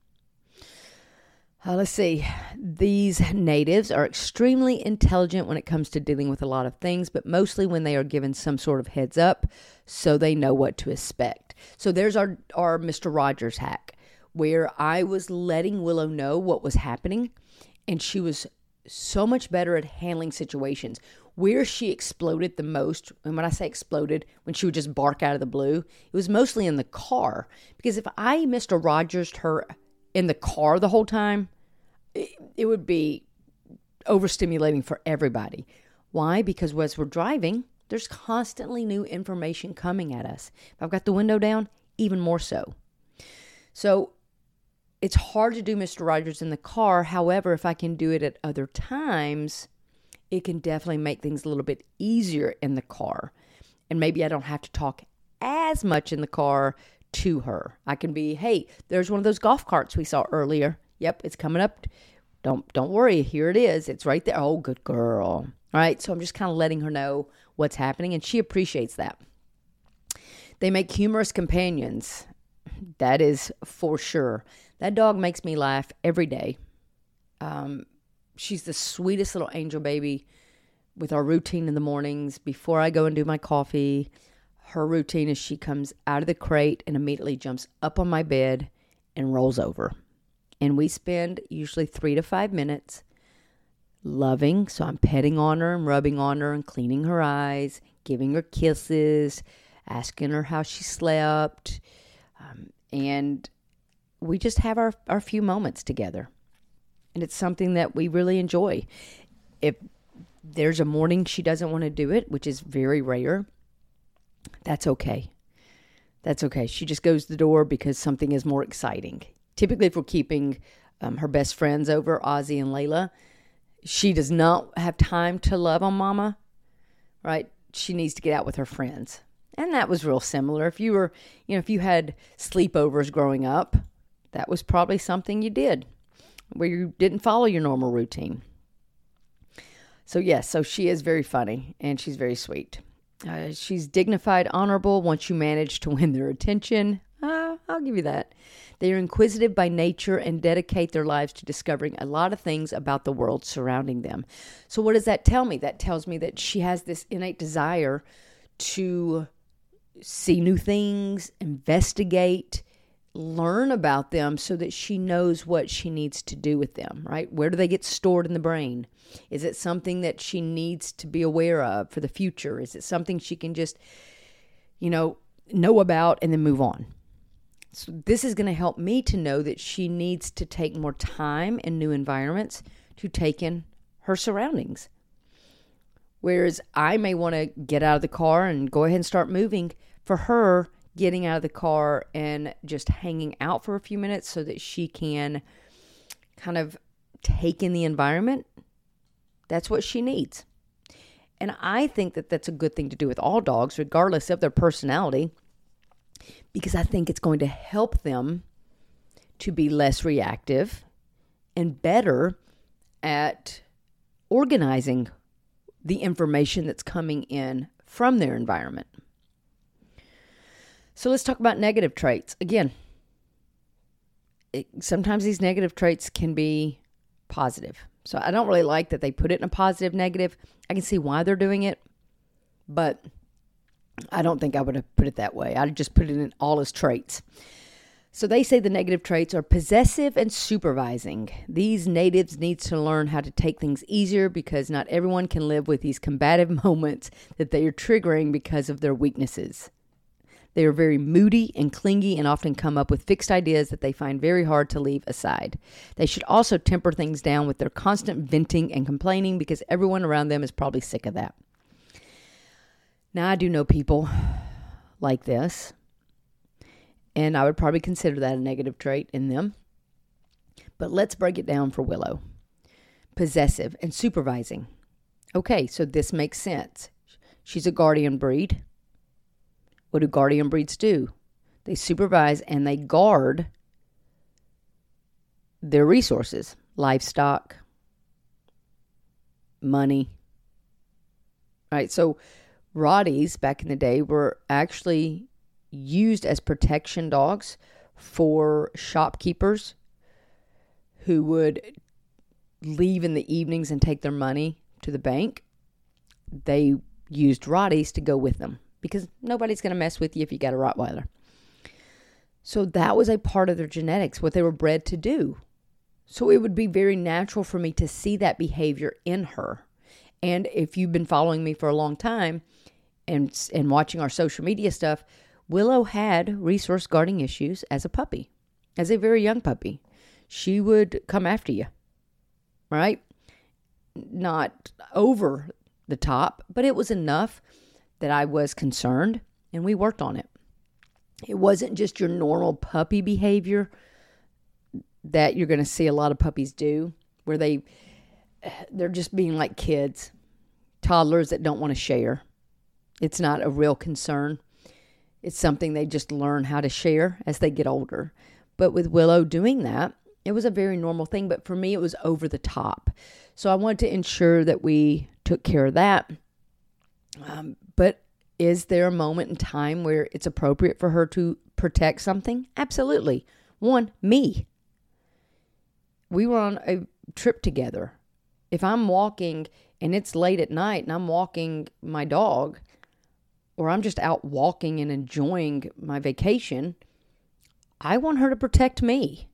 Uh, let's see. These natives are extremely intelligent when it comes to dealing with a lot of things, but mostly when they are given some sort of heads up so they know what to expect. So there's our, our Mister Rogers hack, where I was letting Willow know what was happening. And she was so much better at handling situations. Where she exploded the most, and when I say exploded, when she would just bark out of the blue, it was mostly in the car. Because if I Mister Rogers her in the car the whole time, it, it would be overstimulating for everybody. Why? Because as we're driving, there's constantly new information coming at us. If I've got the window down, even more so. So it's hard to do Mister Rogers in the car. However, if I can do it at other times, it can definitely make things a little bit easier in the car. And maybe I don't have to talk as much in the car to her. I can be, hey, there's one of those golf carts we saw earlier. Yep, it's coming up. Don't don't worry. Here it is. It's right there. Oh, good girl. All right. So I'm just kind of letting her know what's happening, and she appreciates that. They make humorous companions. That is for sure. That dog makes me laugh every day. Um, she's the sweetest little angel baby. With our routine in the mornings, before I go and do my coffee, her routine is she comes out of the crate and immediately jumps up on my bed and rolls over. And we spend usually three to five minutes loving. So I'm petting on her and rubbing on her and cleaning her eyes, giving her kisses, asking her how she slept. Um, and we just have our, our few moments together. And it's something that we really enjoy. If there's a morning she doesn't want to do it, which is very rare, that's okay. That's okay. She just goes to the door because something is more exciting. Typically, if we're keeping um, her best friends over, Ozzy and Layla, she does not have time to love on Mama, right? She needs to get out with her friends. And that was real similar. If you were, you know, if you had sleepovers growing up, that was probably something you did where you didn't follow your normal routine. So yes, so she is very funny and she's very sweet. Uh, she's dignified, honorable once you manage to win their attention. Uh, I'll give you that. They are inquisitive by nature and dedicate their lives to discovering a lot of things about the world surrounding them. So what does that tell me? That tells me that she has this innate desire to see new things, investigate, learn about them so that she knows what she needs to do with them, right? Where do they get stored in the brain? Is it something that she needs to be aware of for the future? Is it something she can just, you know, know about and then move on? So this is going to help me to know that she needs to take more time in new environments to take in her surroundings. Whereas I may want to get out of the car and go ahead and start moving. For her, getting out of the car and just hanging out for a few minutes so that she can kind of take in the environment, that's what she needs. And I think that that's a good thing to do with all dogs, regardless of their personality, because I think it's going to help them to be less reactive and better at organizing the information that's coming in from their environment. So let's talk about negative traits. Again, it, sometimes these negative traits can be positive. So I don't really like that they put it in a positive negative. I can see why they're doing it, but I don't think I would have put it that way. I'd just put it in all as traits. So they say the negative traits are possessive and supervising. These natives need to learn how to take things easier because not everyone can live with these combative moments that they are triggering because of their weaknesses. They are very moody and clingy and often come up with fixed ideas that they find very hard to leave aside. They should also temper things down with their constant venting and complaining because everyone around them is probably sick of that. Now, I do know people like this, and I would probably consider that a negative trait in them. But let's break it down for Willow. Possessive and supervising. Okay, so this makes sense. She's a guardian breed. What do guardian breeds do? They supervise and they guard their resources, livestock, money. All right, so Rotties back in the day were actually used as protection dogs for shopkeepers who would leave in the evenings and take their money to the bank. They used Rotties to go with them because nobody's going to mess with you if you got a Rottweiler. So that was a part of their genetics, what they were bred to do. So it would be very natural for me to see that behavior in her. And if you've been following me for a long time and and watching our social media stuff, Willow had resource guarding issues as a puppy, as a very young puppy. She would come after you, right? Not over the top, but it was enough that I was concerned, and we worked on it. It wasn't just your normal puppy behavior that you're going to see a lot of puppies do, where they, they're just being like kids, toddlers that don't want to share. It's not a real concern. It's something they just learn how to share as they get older. But with Willow doing that, it was a very normal thing. But for me, it was over the top. So I wanted to ensure that we took care of that. Um, but is there a moment in time where it's appropriate for her to protect something? Absolutely. One, me. We were on a trip together. If I'm walking and it's late at night and I'm walking my dog, or I'm just out walking and enjoying my vacation, I want her to protect me.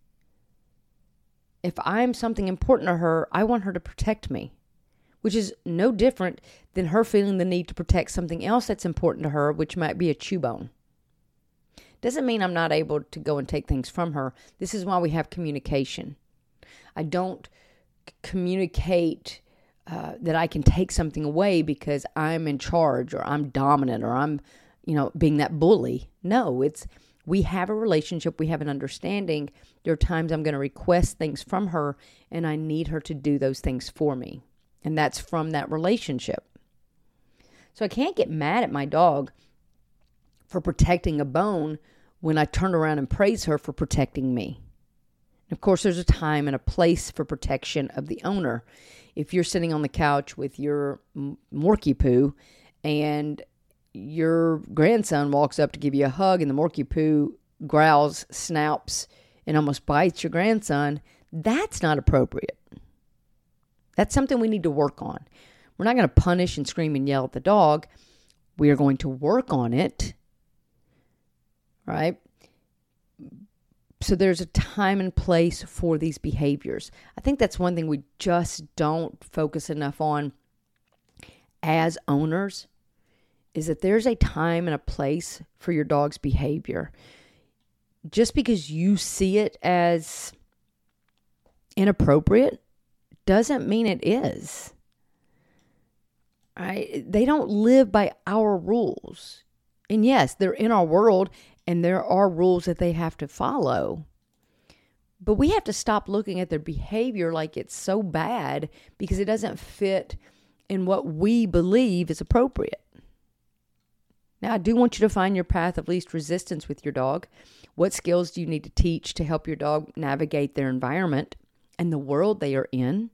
If I'm something important to her, I want her to protect me, which is no different than her feeling the need to protect something else that's important to her, which might be a chew bone. Doesn't mean I'm not able to go and take things from her. This is why we have communication. I don't c- communicate uh, that I can take something away because I'm in charge or I'm dominant or I'm, you know, being that bully. No, it's we have a relationship. We have an understanding. There are times I'm going to request things from her and I need her to do those things for me. And that's from that relationship. So I can't get mad at my dog for protecting a bone when I turn around and praise her for protecting me. Of course, there's a time and a place for protection of the owner. If you're sitting on the couch with your Morky Poo and your grandson walks up to give you a hug and the Morky Poo growls, snouts, and almost bites your grandson, that's not appropriate. That's something we need to work on. We're not going to punish and scream and yell at the dog. We are going to work on it, right? So there's a time and place for these behaviors. I think that's one thing we just don't focus enough on as owners, is that there's a time and a place for your dog's behavior. Just because you see it as inappropriate doesn't mean it is. Right? They don't live by our rules. And yes, they're in our world and there are rules that they have to follow. But we have to stop looking at their behavior like it's so bad because it doesn't fit in what we believe is appropriate. Now, I do want you to find your path of least resistance with your dog. What skills do you need to teach to help your dog navigate their environment and the world they are in?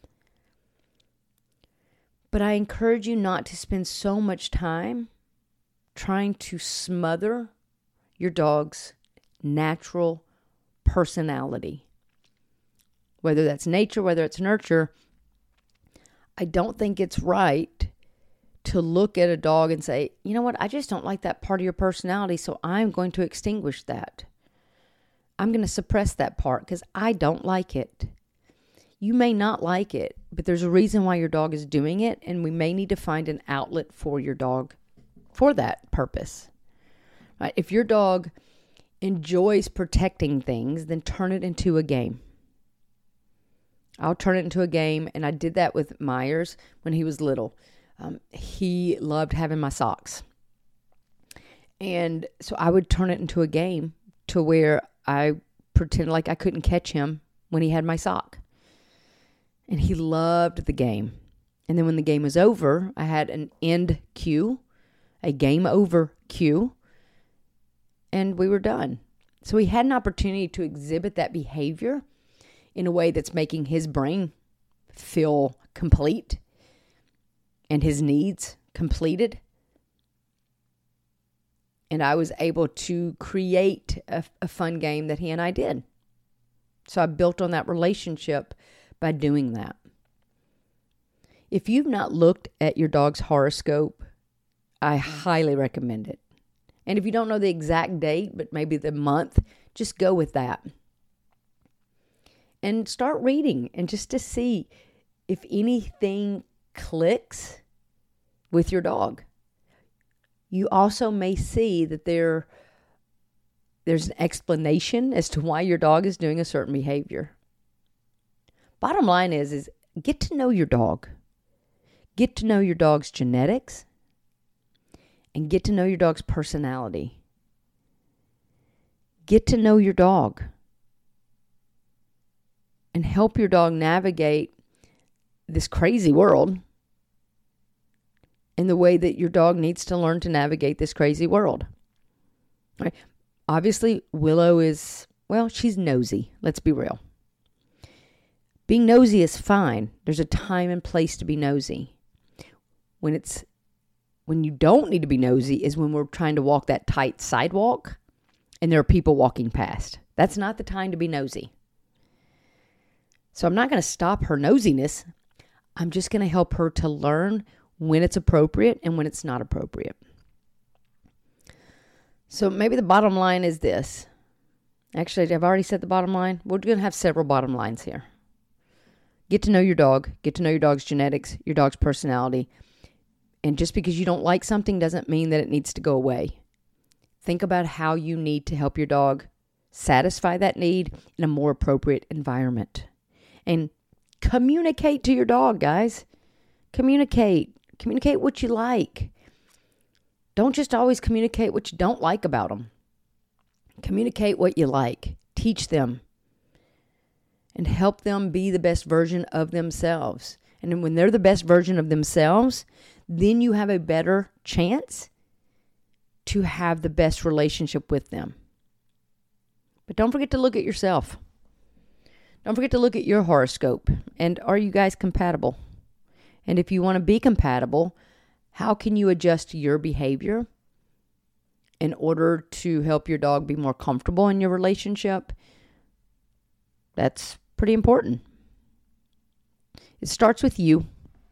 But I encourage you not to spend so much time trying to smother your dog's natural personality. Whether that's nature, whether it's nurture, I don't think it's right to look at a dog and say, you know what, I just don't like that part of your personality, so I'm going to extinguish that. I'm going to suppress that part because I don't like it. You may not like it, but there's a reason why your dog is doing it, and we may need to find an outlet for your dog for that purpose. Right? If your dog enjoys protecting things, then turn it into a game. I'll turn it into a game, and I did that with Myers when he was little. Um, he loved having my socks. And so I would turn it into a game to where I pretended like I couldn't catch him when he had my sock. And he loved the game. And then when the game was over, I had an end cue, a game over cue, and we were done. So he had an opportunity to exhibit that behavior in a way that's making his brain feel complete and his needs completed. And I was able to create a, a fun game that he and I did. So I built on that relationship by doing that. If you've not looked at your dog's horoscope, I highly recommend it. And if you don't know the exact date, but maybe the month, just go with that. And start reading and just to see if anything clicks with your dog. You also may see that there, there's an explanation as to why your dog is doing a certain behavior. Bottom line is, is get to know your dog. Get to know your dog's genetics. And get to know your dog's personality. Get to know your dog. And help your dog navigate this crazy world in the way that your dog needs to learn to navigate this crazy world. Right? Obviously, Willow is, well, she's nosy. Let's be real. Being nosy is fine. There's a time and place to be nosy. When it's when you don't need to be nosy is when we're trying to walk that tight sidewalk and there are people walking past. That's not the time to be nosy. So I'm not going to stop her nosiness. I'm just going to help her to learn when it's appropriate and when it's not appropriate. So maybe the bottom line is this. Actually, I've already said the bottom line. We're going to have several bottom lines here. Get to know your dog. Get to know your dog's genetics, your dog's personality. And just because you don't like something doesn't mean that it needs to go away. Think about how you need to help your dog satisfy that need in a more appropriate environment. And communicate to your dog, guys. Communicate. Communicate what you like. Don't just always communicate what you don't like about them. Communicate what you like. Teach them. And help them be the best version of themselves. And then when they're the best version of themselves, then you have a better chance to have the best relationship with them. But don't forget to look at yourself. Don't forget to look at your horoscope. And are you guys compatible? And if you want to be compatible, how can you adjust your behavior in order to help your dog be more comfortable in your relationship? That's pretty important. It starts with you.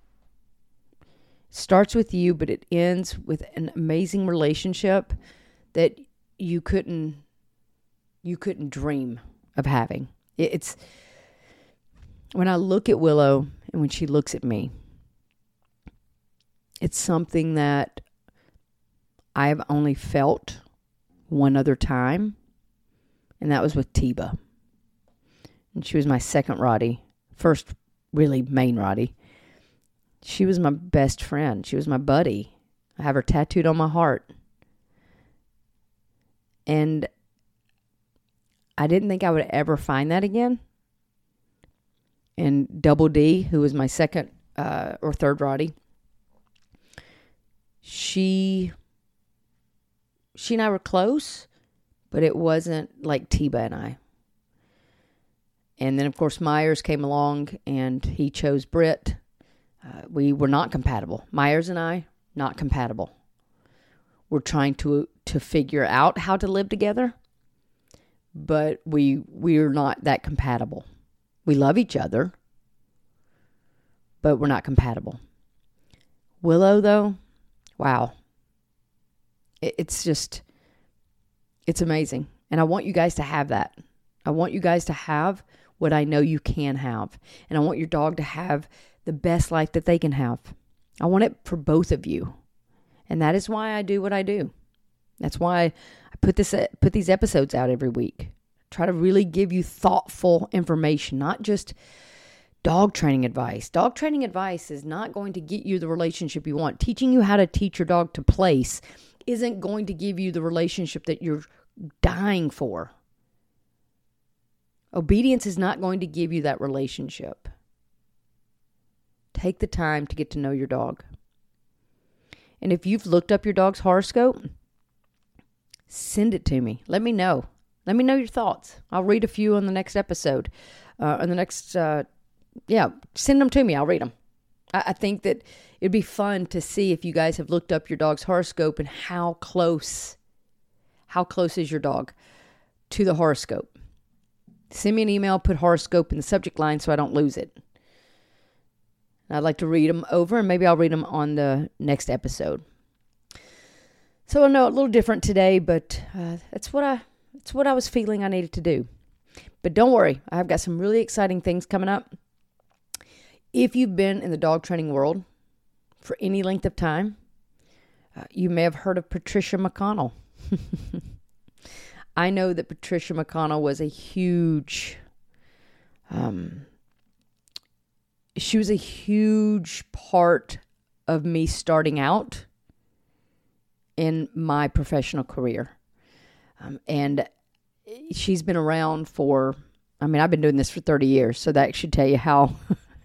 It starts with you, but it ends with an amazing relationship that you couldn't you couldn't dream of having. It's when I look at Willow and when she looks at me, it's something that I've only felt one other time, and that was with Tiba. And she was my second Rottie, first really main Rottie. She was my best friend. She was my buddy. I have her tattooed on my heart. And I didn't think I would ever find that again. And Double D, who was my second uh, or third Rottie, she, she and I were close, but it wasn't like Tiba and I. And then, of course, Myers came along, and he chose Britt. Uh, we were not compatible. Myers and I, not compatible. We're trying to to figure out how to live together, but we we're not that compatible. We love each other, but we're not compatible. Willow, though, wow. It, it's just, it's amazing. And I want you guys to have that. I want you guys to have what I know you can have. And I want your dog to have the best life that they can have. I want it for both of you. And that is why I do what I do. That's why I put this put these episodes out every week. Try to really give you thoughtful information, not just dog training advice. Dog training advice is not going to get you the relationship you want. Teaching you how to teach your dog to place isn't going to give you the relationship that you're dying for. Obedience is not going to give you that relationship. Take the time to get to know your dog. And if you've looked up your dog's horoscope, send it to me. Let me know. Let me know your thoughts. I'll read a few on the next episode. Uh, on the next, uh, yeah, send them to me. I'll read them. I, I think that it'd be fun to see if you guys have looked up your dog's horoscope and how close, how close is your dog to the horoscope. Send me an email, put horoscope in the subject line so I don't lose it. I'd like to read them over, and maybe I'll read them on the next episode. So I know a little different today, but uh, that's what I that's what I was feeling I needed to do. But don't worry, I've got some really exciting things coming up. If you've been in the dog training world for any length of time, uh, you may have heard of Patricia McConnell. I know that Patricia McConnell was a huge... Um, She was a huge part of me starting out in my professional career. Um, and she's been around for, I mean, I've been doing this for thirty years, so that should tell you how,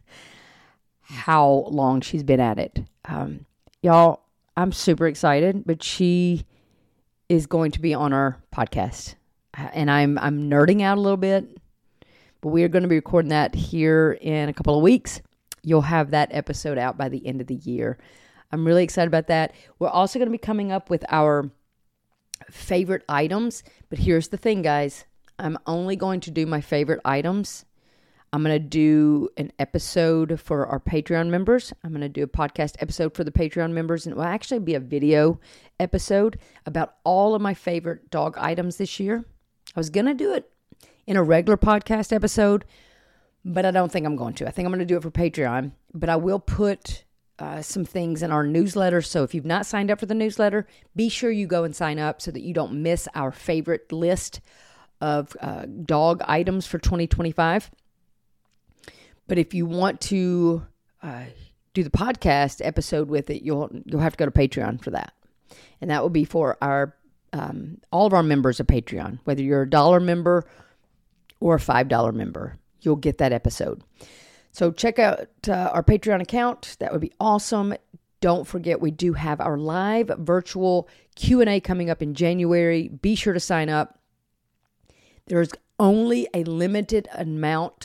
how long she's been at it. Um, y'all, I'm super excited, but she is going to be on our podcast. And I'm I'm nerding out a little bit. But we are going to be recording that here in a couple of weeks. You'll have that episode out by the end of the year. I'm really excited about that. We're also going to be coming up with our favorite items. But here's the thing, guys. I'm only going to do my favorite items. I'm going to do an episode for our Patreon members. I'm going to do a podcast episode for the Patreon members. And it will actually be a video episode about all of my favorite dog items this year. I was going to do it in a regular podcast episode, but I don't think I'm going to. I think I'm going to do it for Patreon, but I will put uh, some things in our newsletter. So if you've not signed up for the newsletter, be sure you go and sign up so that you don't miss our favorite list of uh, dog items for twenty twenty-five. But if you want to uh, do the podcast episode with it, you'll you'll have to go to Patreon for that. And that will be for our um, all of our members of Patreon, whether you're a dollar member or a five dollar member, you'll get that episode. So check out uh, our Patreon account. That would be awesome. Don't forget, we do have our live virtual Q and A coming up in January. Be sure to sign up. There's only a limited amount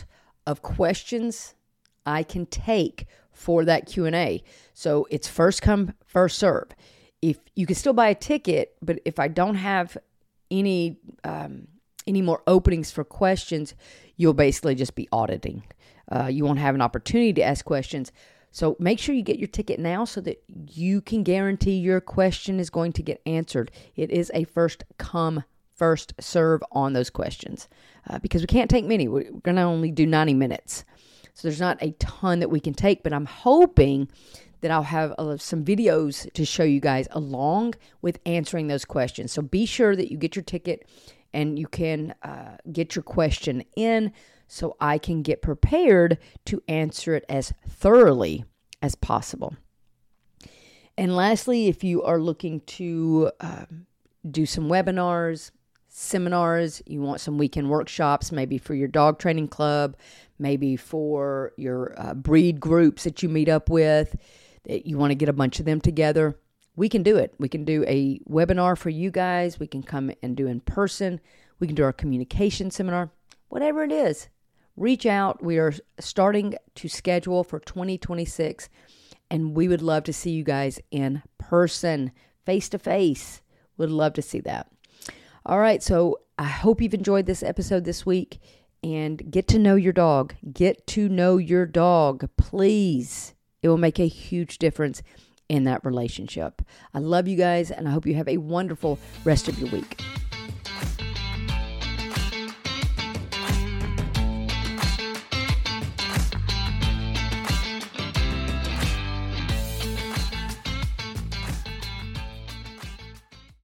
of questions I can take for that Q and A. So it's first come, first serve. If you can still buy a ticket, but if I don't have any um, any more openings for questions, you'll basically just be auditing. Uh, you won't have an opportunity to ask questions. So make sure you get your ticket now so that you can guarantee your question is going to get answered. It is a first come, first serve on those questions uh, because we can't take many. We're going to only do ninety minutes. So there's not a ton that we can take, but I'm hoping that I'll have uh, some videos to show you guys along with answering those questions. So be sure that you get your ticket and you can uh, get your question in so I can get prepared to answer it as thoroughly as possible. And lastly, if you are looking to uh, do some webinars, seminars, you want some weekend workshops, maybe for your dog training club, maybe for your uh, breed groups that you meet up with, that you want to get a bunch of them together, we can do it. We can do a webinar for you guys. We can come and do in person. We can do our communication seminar, whatever it is. Reach out. We are starting to schedule for twenty twenty-six, and we would love to see you guys in person, face to face. Would love to see that. All right, so I hope you've enjoyed this episode this week, and get to know your dog. Get to know your dog, please. It will make a huge difference in that relationship. I love you guys, and I hope you have a wonderful rest of your week.